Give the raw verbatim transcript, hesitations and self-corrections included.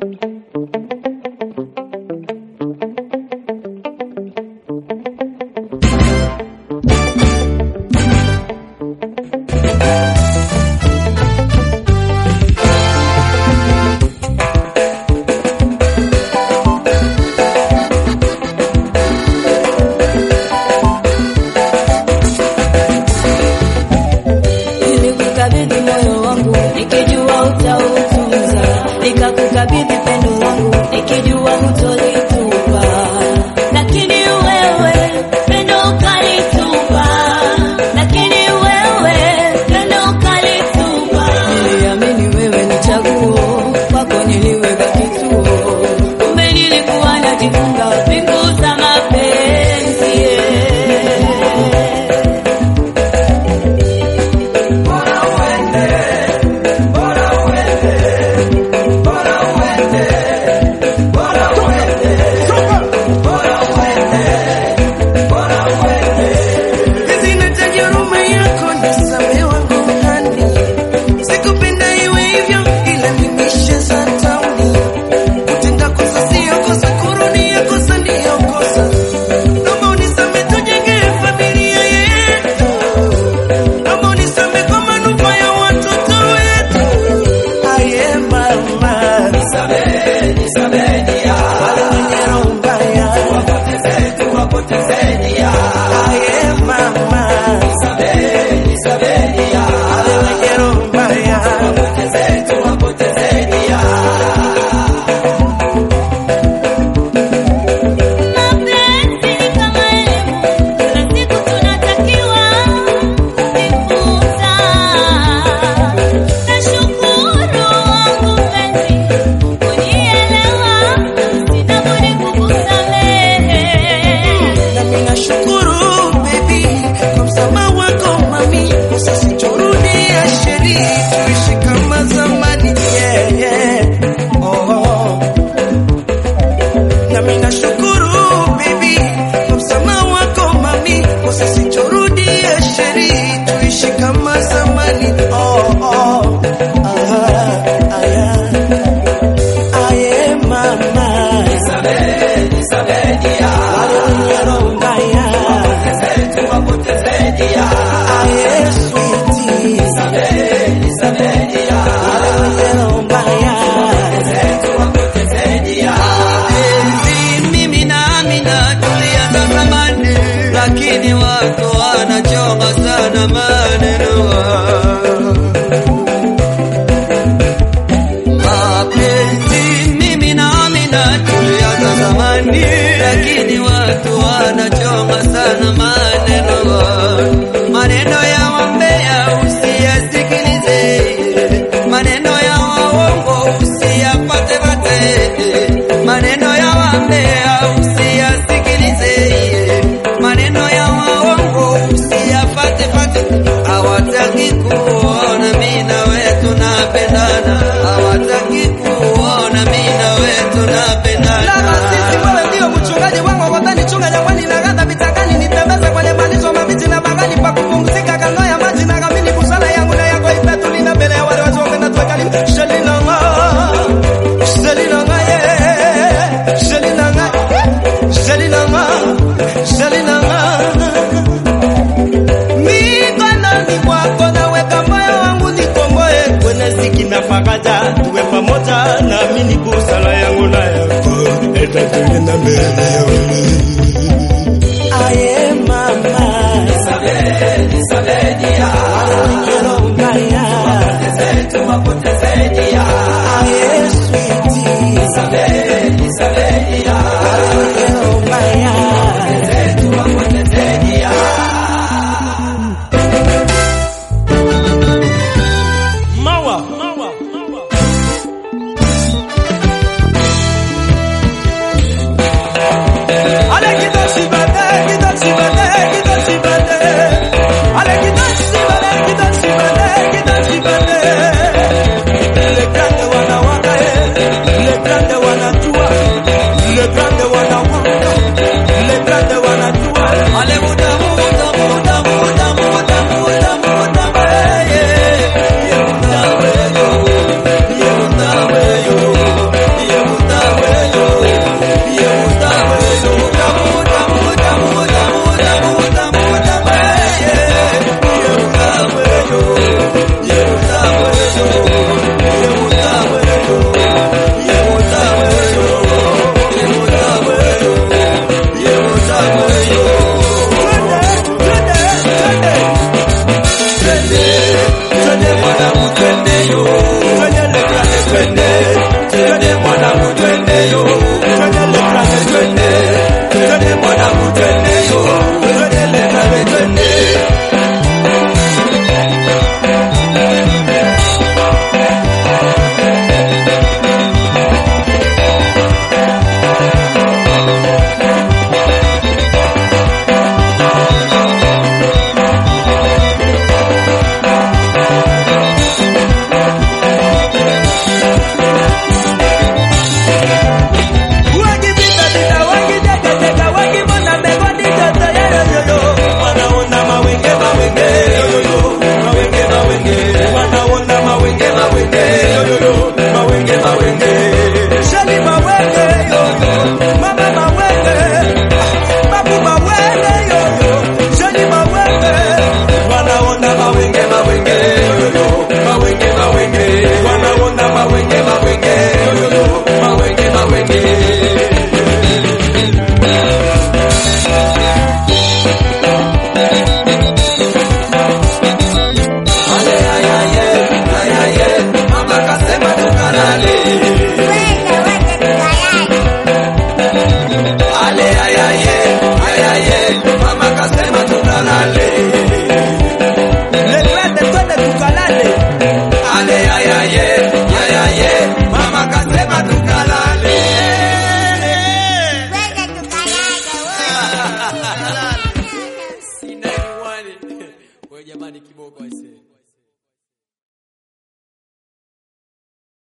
Nikakukabidhi pendo langu nikijua hutolitupa, lakini wewe pendo ukalitupa, lakini wewe pendo ukalitupa. Niliamini wewe ni chaguo, kwako niliweka kituo, kumbe nilikuwa najifunga pingu za mapenzi. Lakini watu wanachonga sana maneno, mapenzi mimi na Amina tulianza zamani, lakini watu wanachonga sana maneno, maneno ya wambea usiyasikilize, maneno ya waongo usiyapate pate, maneno ya wambea usiyasikilize, maneno ya waongo usiyapate pate. Hawataki kuona mimi na wewe tunapendana, hawataki kuona mimi na wewe tunapendana. Lama sisi wewe ndio mchungaji wangu, watani chunga jangwani na gadha vitakani, nitembeze kwenye malisho mabichi na bagani pa kupumzika kando ya maji, na kamini kusala yangu na yako itatulina mbele ya wale wazee na tuwekani. Shalina nga Shalina nga yeah Shalina nga Shalina nga Shalina nga mikononi mwako naweka moyo wangu nikomboe, kwenye ziki na faraja tuwe pamoja, na mimi kusala yangu na yako itatulinda mbele ya wewe. Aye mama Isabel Isabel dia quiero mbaya zetu mapoteze dia. Aye sweetie Isabel Isabel dia quiero mbaya zetu mapoteze dia. Mawa mawa mawa Ale twende mwanangu, twende yo.